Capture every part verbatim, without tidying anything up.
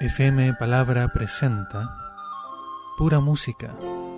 F M Palabra presenta Pura Música.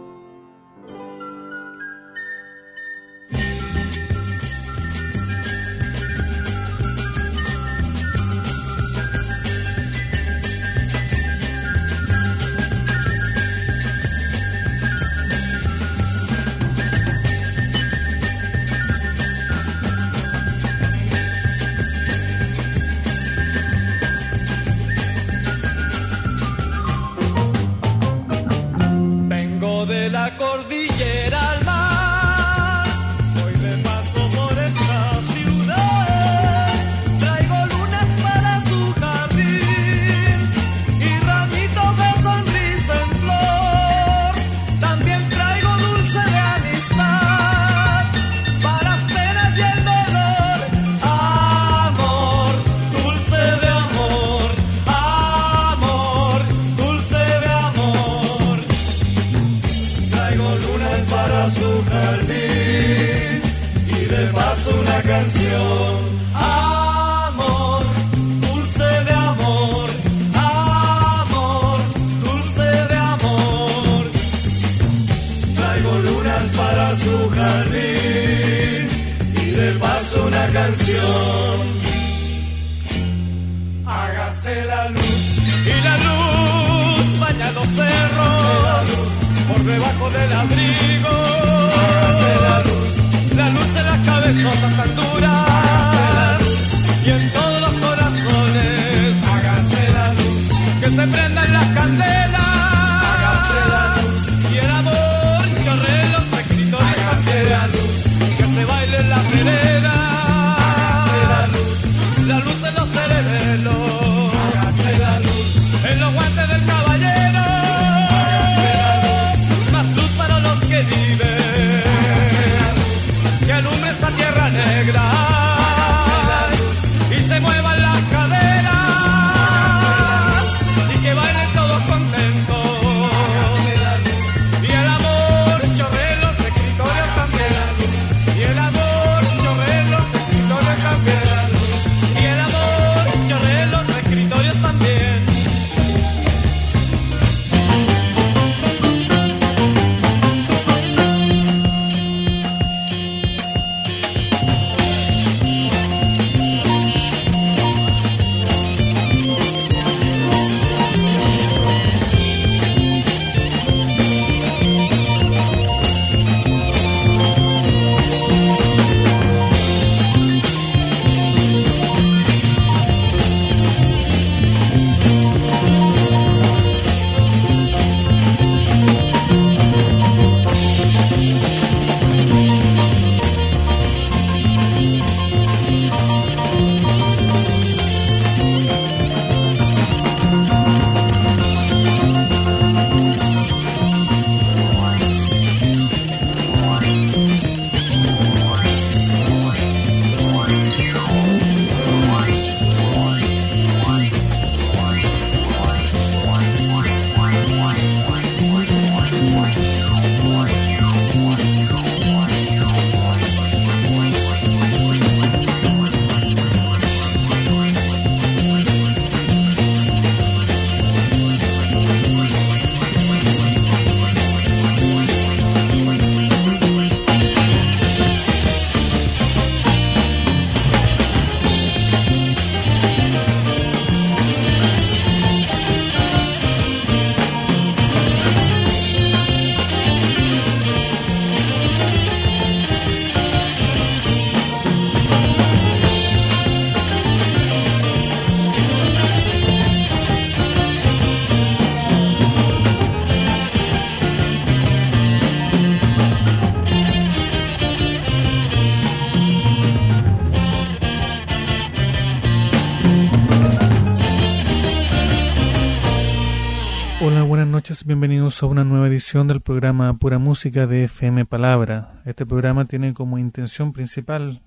Bienvenidos a una nueva edición del programa Pura Música de F M Palabra. Este programa tiene como intención principal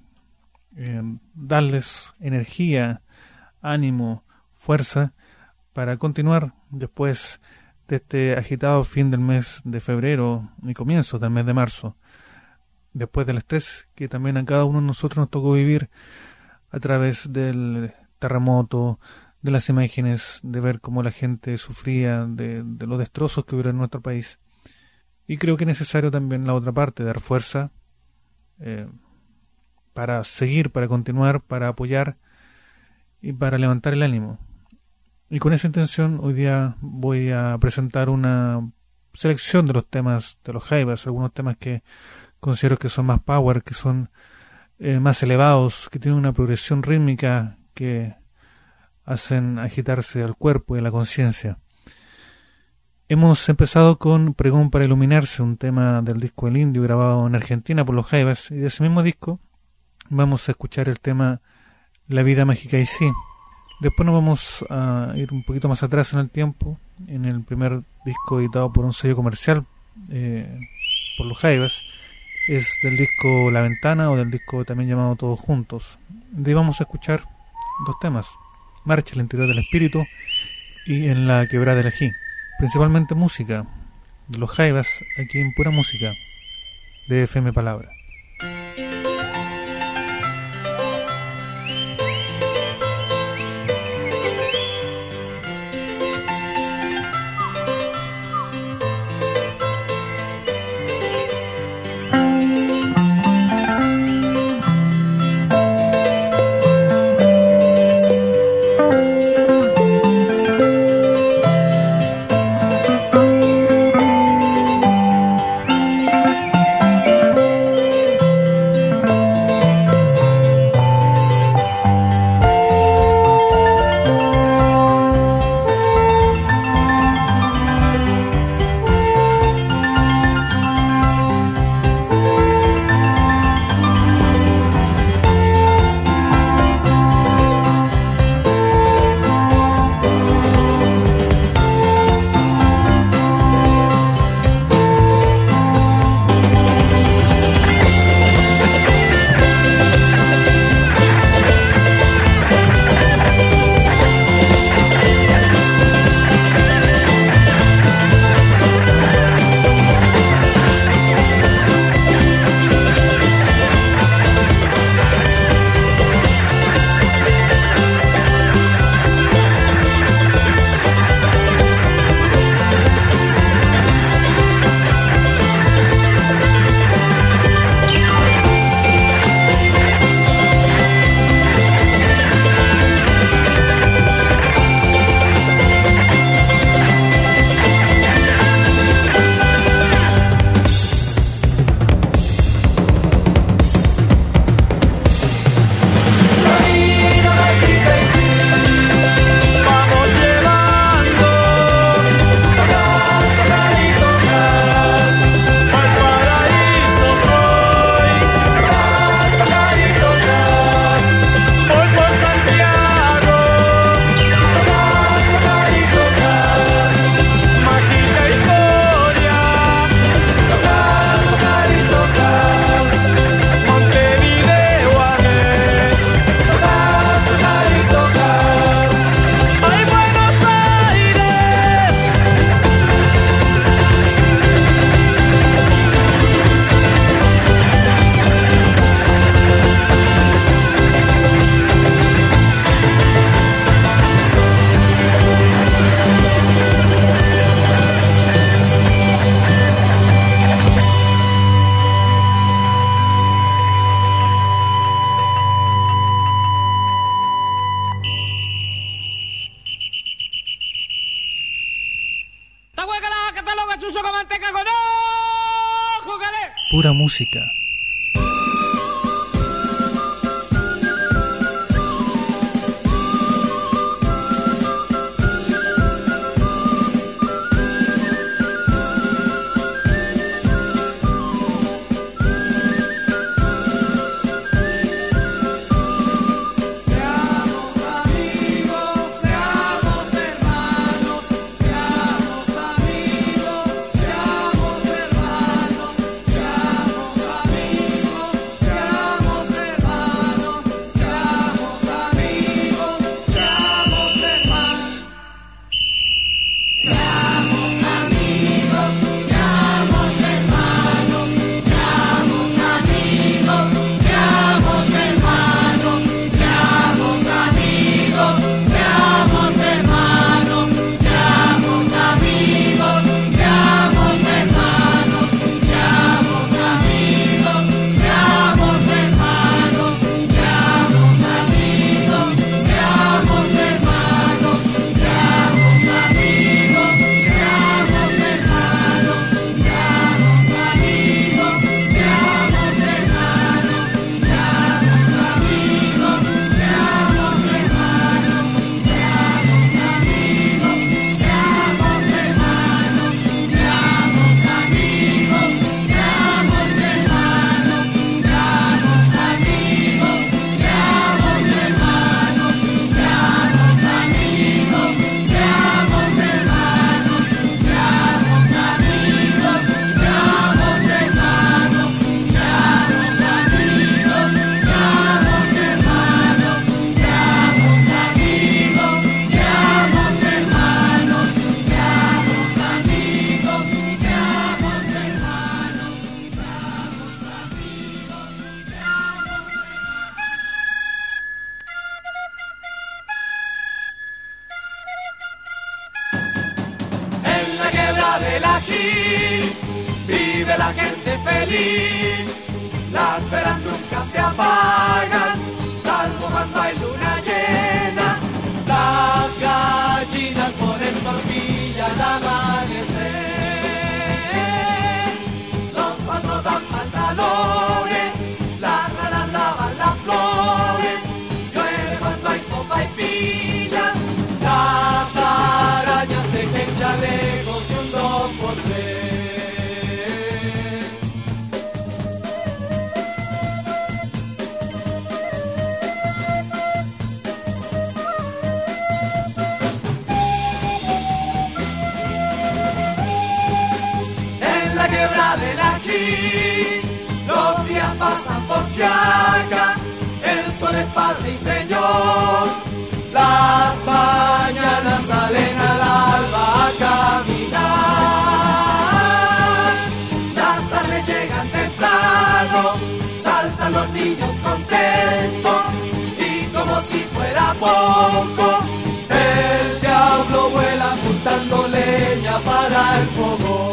eh, darles energía, ánimo, fuerza para continuar después de este agitado fin del mes de febrero y comienzo del mes de marzo. Después del estrés que también a cada uno de nosotros nos tocó vivir a través del terremoto, de las imágenes, de ver cómo la gente sufría, de, de los destrozos que hubo en nuestro país. Y creo que es necesario también la otra parte, dar fuerza eh, para seguir, para continuar, para apoyar y para levantar el ánimo. Y con esa intención hoy día voy a presentar una selección de los temas de los Jaivas, algunos temas que considero que son más power, que son eh, más elevados, que tienen una progresión rítmica que hacen agitarse al cuerpo y a la conciencia. Hemos empezado con Pregón para Iluminarse, un tema del disco El Indio grabado en Argentina por los Jaivas, y de ese mismo disco vamos a escuchar el tema La Vida Mágica y Sí. Después nos vamos a ir un poquito más atrás en el tiempo, en el primer disco editado por un sello comercial eh, por los Jaivas. Es del disco La Ventana, o del disco también llamado Todos Juntos. De ahí vamos a escuchar dos temas: Marcha al Interior del Espíritu y En la Quebrada del Ají. Principalmente música de los Jaivas, aquí en Pura Música de F M Palabra. Pura Música. Amigos, la gente feliz. Las velas nunca se apagan, salvo cuando hay luna llena. Las gallinas ponen tortilla al amanecer. Los patos dan pantalones, las ranas lavan las flores. Llueve cuando hay sopa y pilla. Las arañas tejen chalecos de un dos por tres. Del aquí, los días pasan por Siaca, el sol es padre y señor. Las mañanas salen al alba a caminar, las tardes llegan temprano, saltan los niños contentos y como si fuera poco, el diablo vuela juntando leña para el fogón.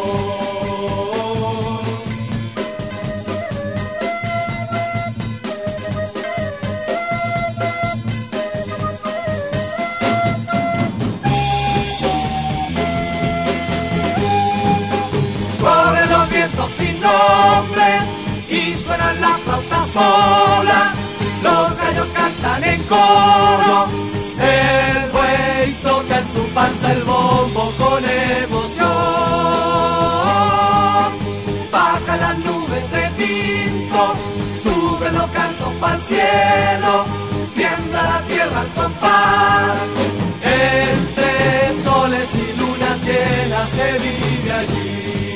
Sin nombre y suenan las flautas solas, los gallos cantan en coro, el buey toca en su panza el bombo con emoción. Baja las nubes de tinto, suben los cantos pa'l cielo, tiembla la tierra al compás, entre soles y lunas llenas se vive allí.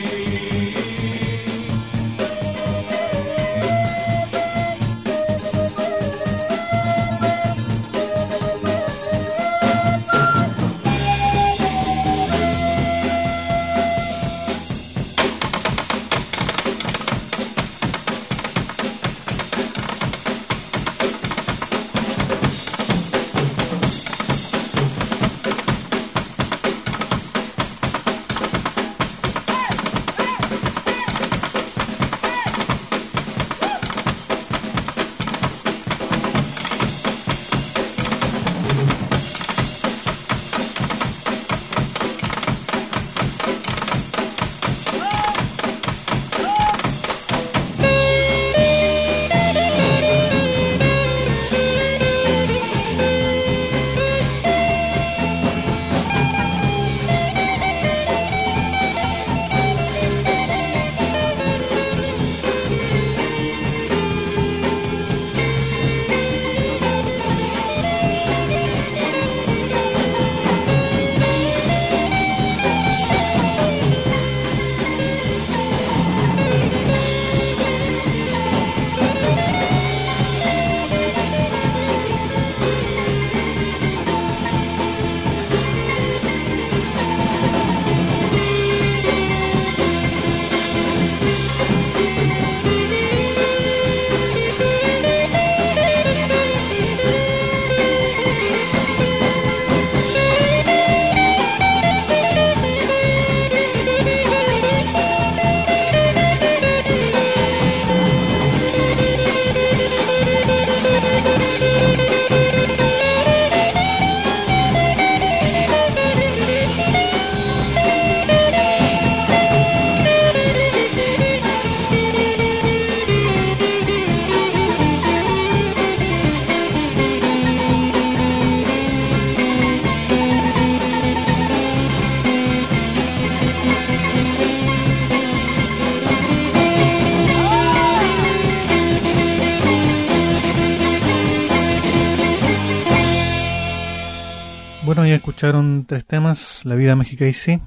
Bueno, ya escucharon tres temas: La vida mágica y sí,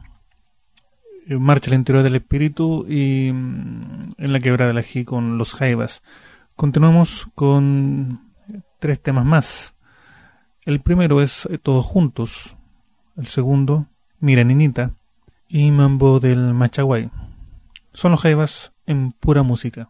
Marcha al interior del espíritu y En la quebrada del ají con los Jaivas. Continuamos con tres temas más. El primero es Todos Juntos, el segundo Mira Niñita y Mambo del Machaguay. Son los Jaivas en pura música.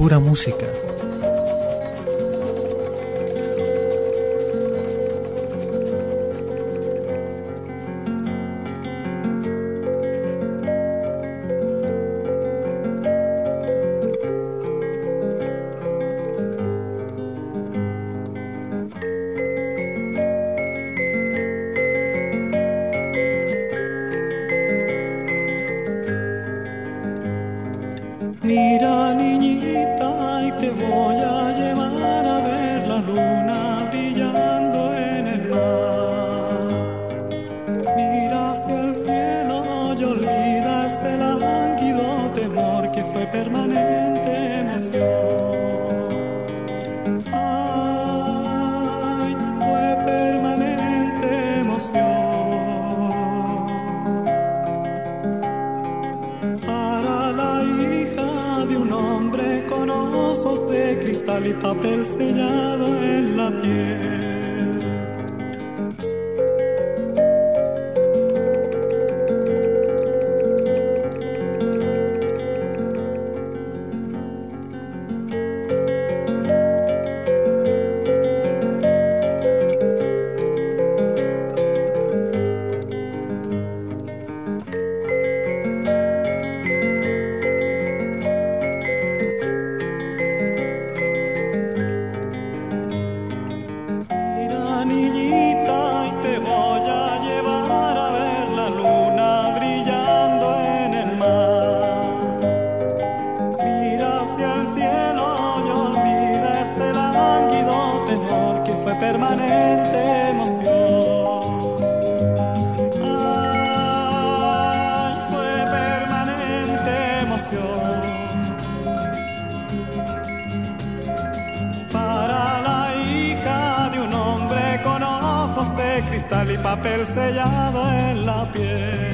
Pura Música. Mira, niñita, y te voy a llevar a ver la luna brillando en el mar. Mira hacia el cielo y olvida ese lánguido temor que fue permanente emoción. Ay, fue permanente emoción. Para la hija de un hombre con ojos de cristal y papel sellado en la piel. Permanente emoción. Ay, fue permanente emoción. Para la hija de un hombre con ojos de cristal y papel sellado en la piel.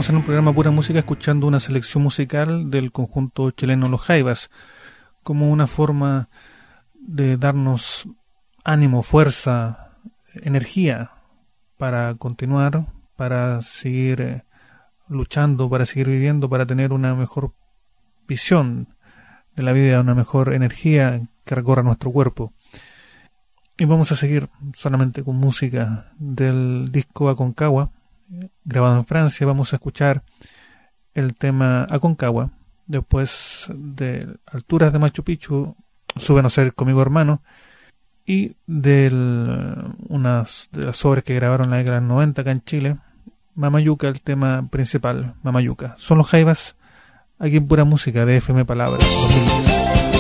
Estamos en un programa Pura Música escuchando una selección musical del conjunto chileno Los Jaivas, como una forma de darnos ánimo, fuerza, energía para continuar, para seguir eh, luchando, para seguir viviendo, para tener una mejor visión de la vida, una mejor energía que recorra nuestro cuerpo. Y vamos a seguir solamente con música del disco Aconcagua, grabado en Francia. Vamos a escuchar el tema Aconcagua. Después de Alturas de Machu Picchu, Suben a ser Conmigo Hermano. Y de unas de las obras que grabaron en la década del noventa acá en Chile, Mamayuca, el tema principal, Mamayuca. Son Los Jaivas, aquí en Pura Música de F M Palabra dos mil diez.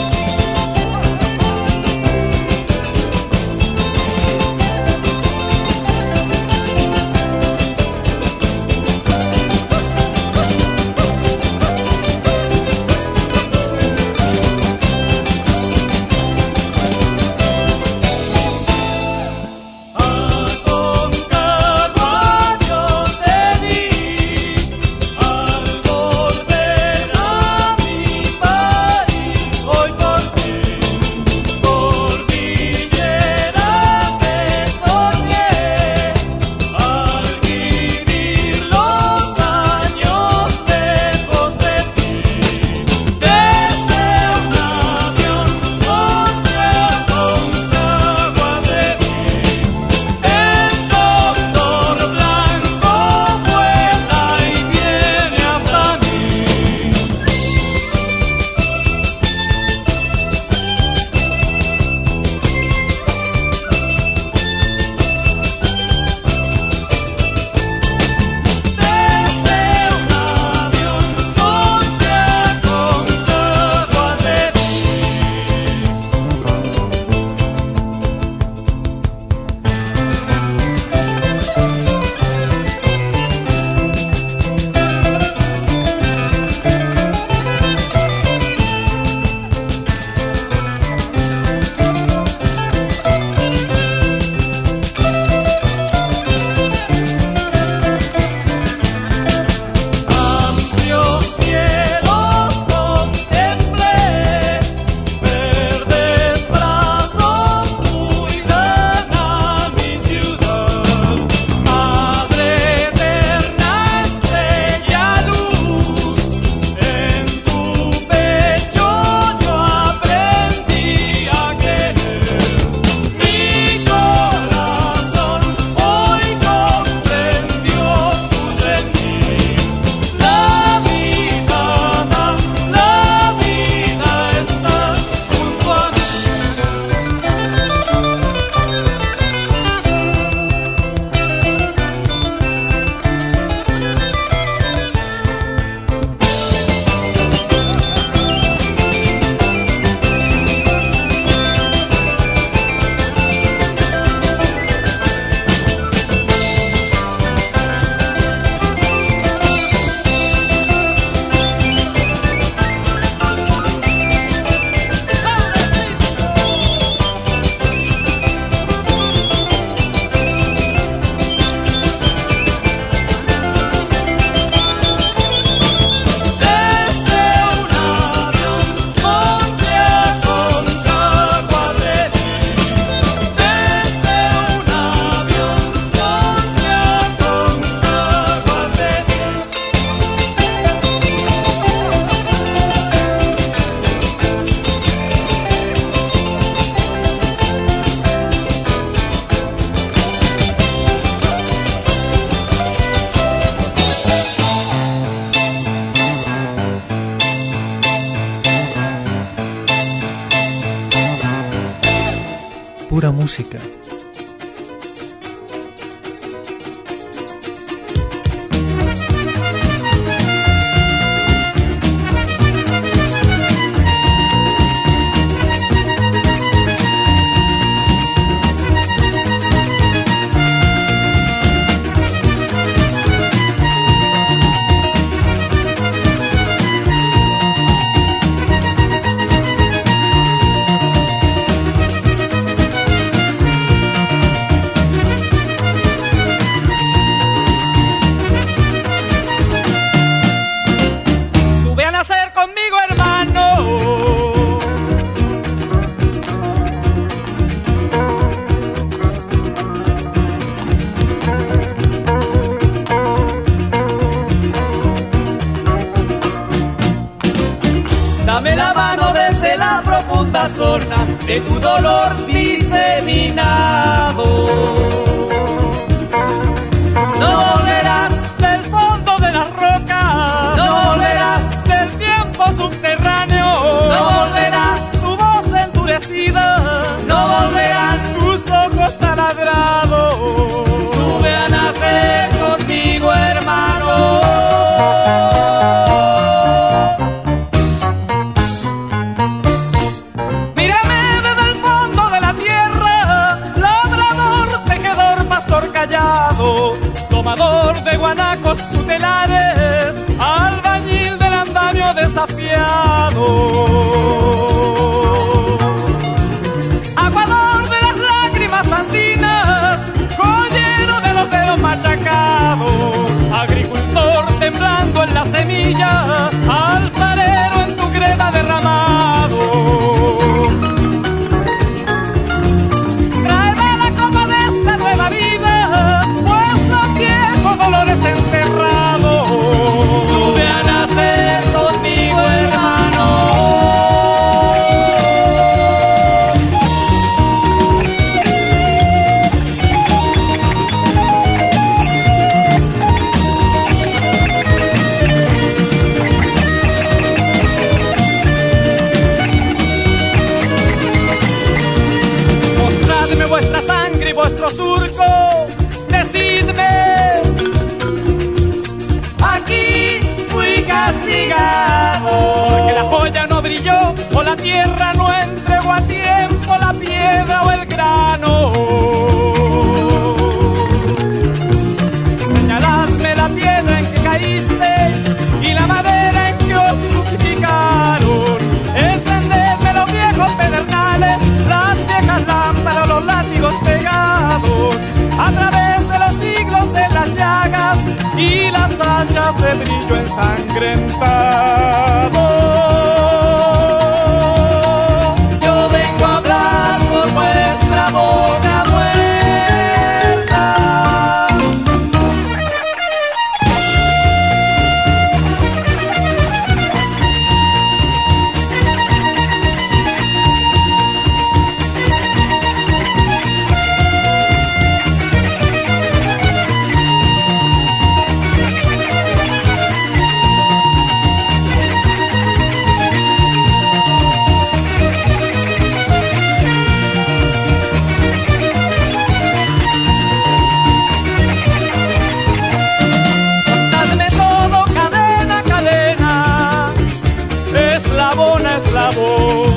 Pura Música. Dame la mano desde la profunda zona de tu dolor diseminado. No volverás del fondo de las rocas, no volverás del tiempo subterráneo, no volverás tu voz endurecida, no volverán tus ojos taladrados. Sube a nacer contigo, hermano. Mírame desde el fondo de la tierra, labrador, tejedor, pastor callado, tomador de guanacos tutelares, albañil del andamio desafiado. Aguador de las lágrimas andinas, joyero de los dedos machacados, agricultor temblando en la semilla, alfarero en tu greda derramado. Tráeme la copa de esta nueva vida, pues los viejos dolores encerrados. Sube a nacer conmigo, hermano. Mostradme vuestra sangre y vuestro surco, decidme. Aquí fui castigado. Porque la joya no brilló, o la tierra no entregó a tiempo la piedra o el grano. Señaladme la piedra en que caíste y la madera en que os crucificaron. Encendedme los viejos pedernales, las viejas lámparas, los látigos pegados, a través de los siglos en las llagas y las hachas de brillo ensangrentado. Yo vengo a hablar por vuestra boca muerta. Dadme todo, cadena, cadena, eslabón a eslabón,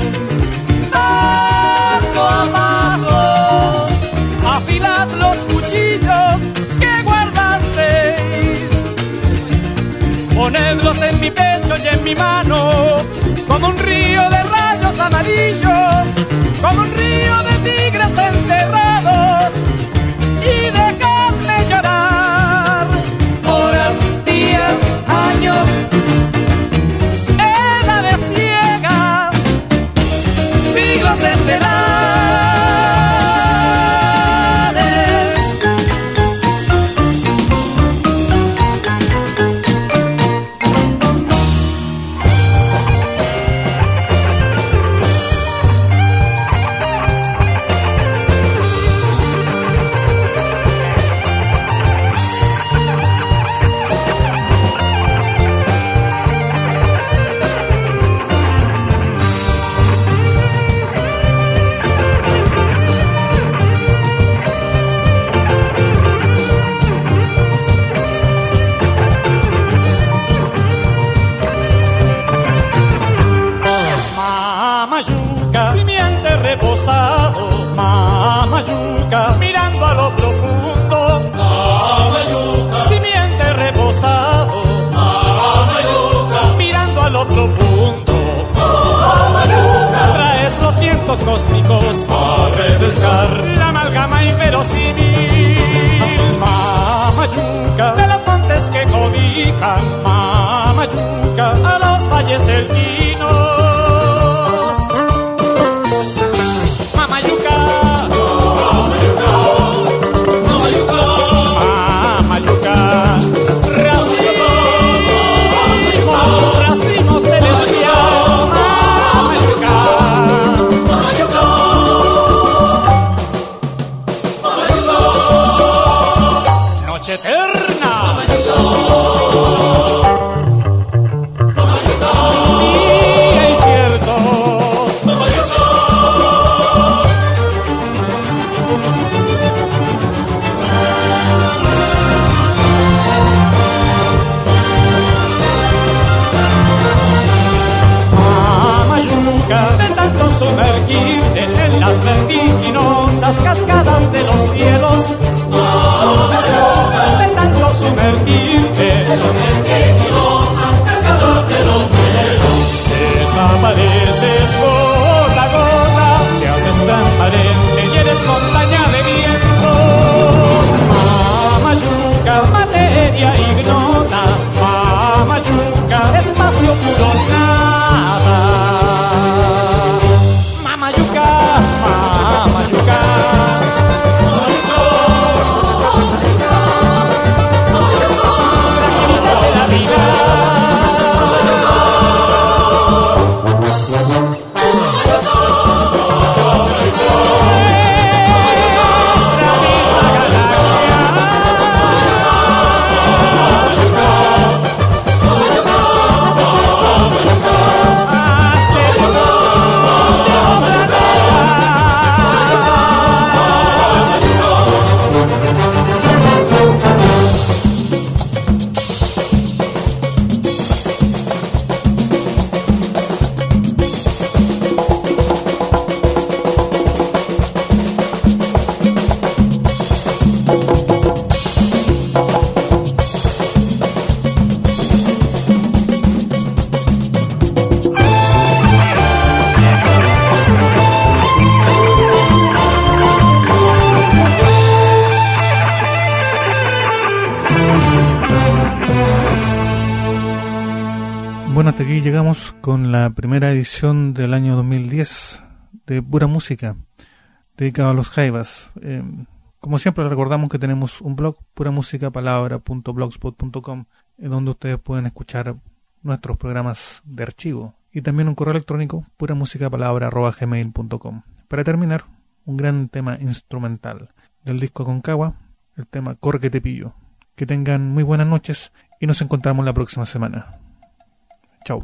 Paso a paso, afilad los cuchillos que guardasteis, ponedlos en mi pecho y en mi mano, como un río de rayos amarillos, como un río de tigres enterrados, y dejadme llorar. horas, días, años, Edades ciegas, siglos estelares. Mamayuca, simiente reposado, Mamayuca, mirando a lo profundo, Mamayuca, simiente reposado, Mamayuca, mirando a lo profundo, Mamayuca, traes los vientos cósmicos a refrescar la amalgama inverosímil, Mamayuca, de los montes que cobijan, Mamayuca, a los valles elquinos. Mamayuca, Mamayuca, Mamayuca, Mamayuca, racimo, racimo celestial, Bueno, hasta aquí llegamos con la primera edición del año dos mil diez de Pura Música, dedicado a los jaivas. Eh, como siempre, recordamos que tenemos un blog, puramusicapalabra punto blogspot punto com, en donde ustedes pueden escuchar nuestros programas de archivo, y también un correo electrónico, puramusicapalabra arroba gmail punto com. Para terminar, un gran tema instrumental del disco Aconcagua, el tema Corre que te pillo. Que tengan muy buenas noches y nos encontramos la próxima semana. Chau.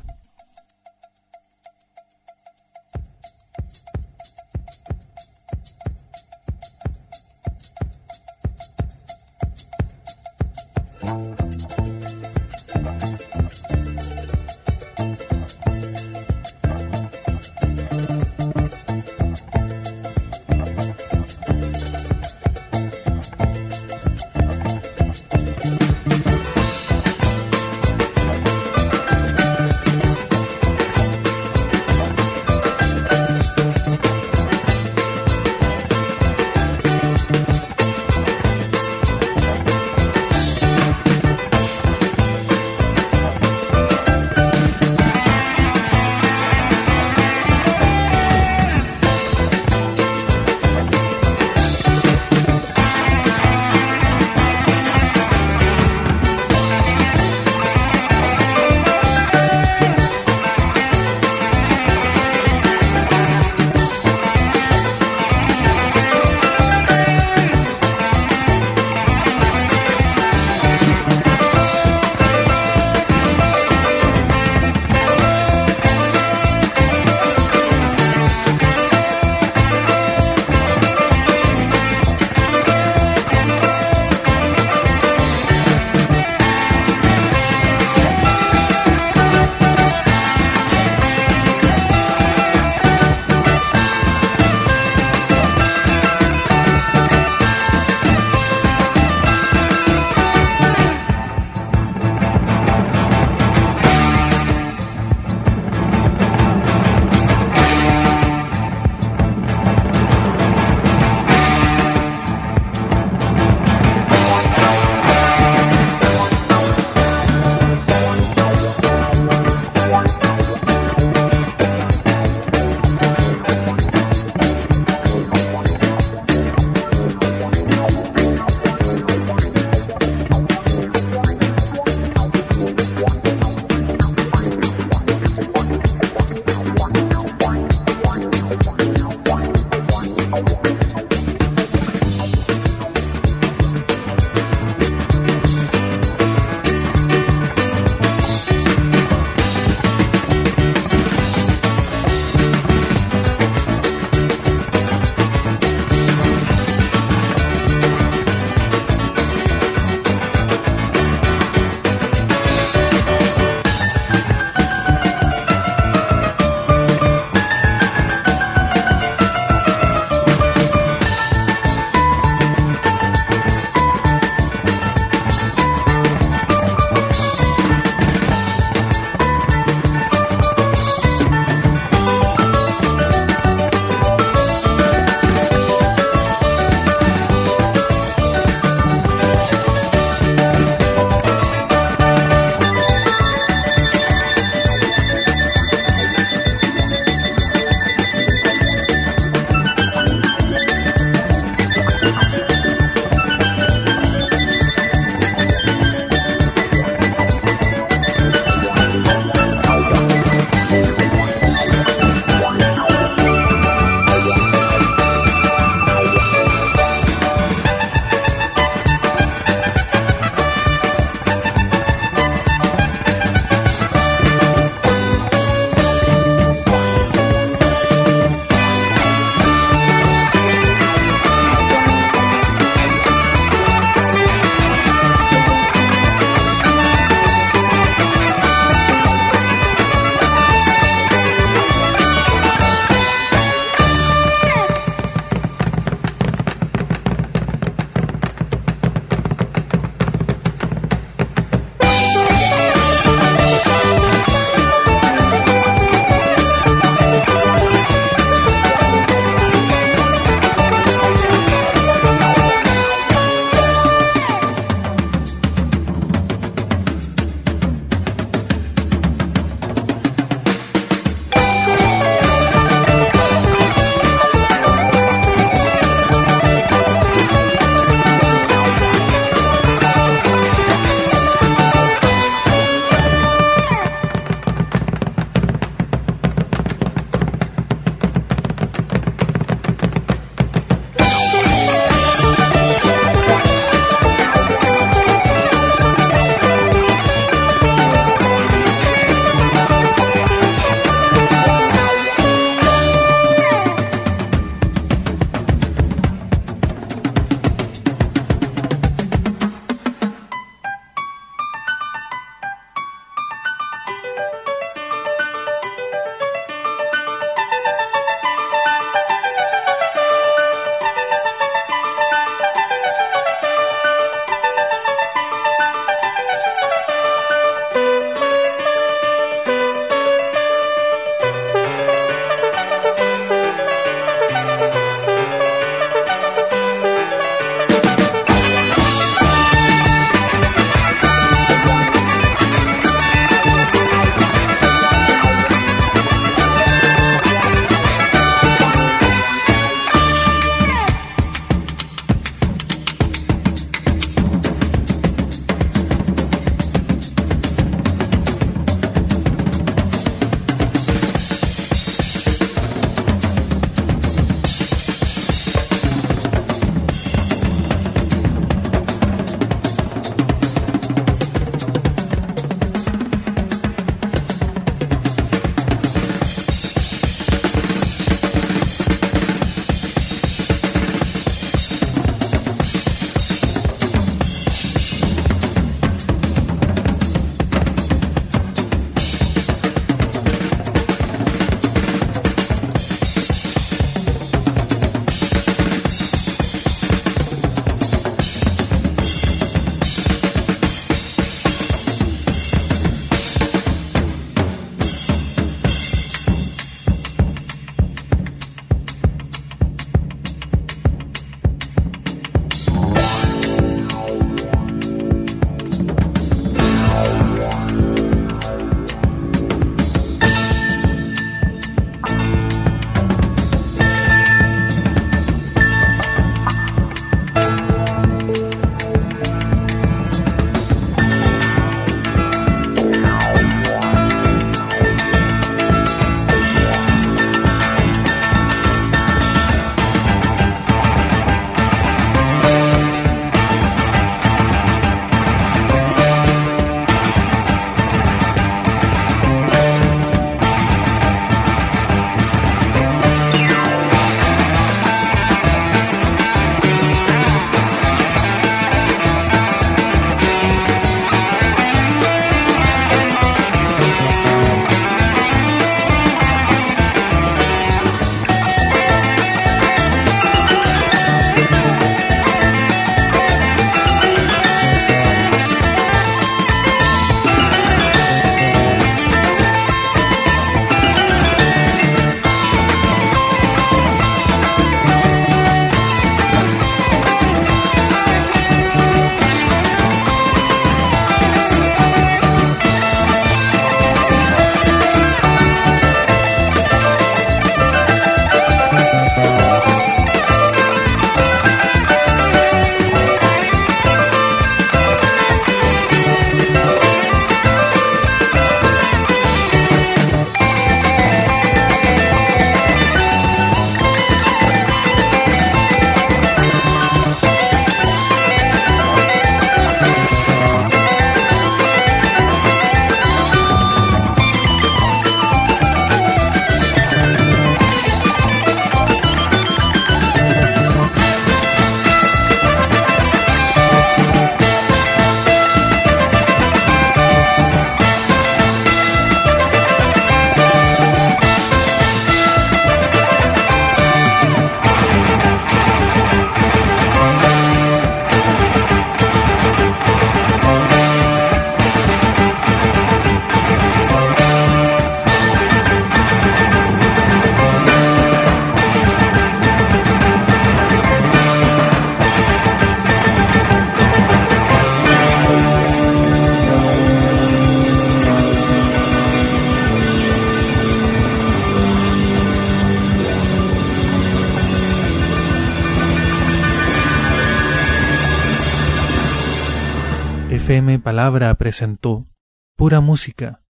F M Palabra presentó Pura Música,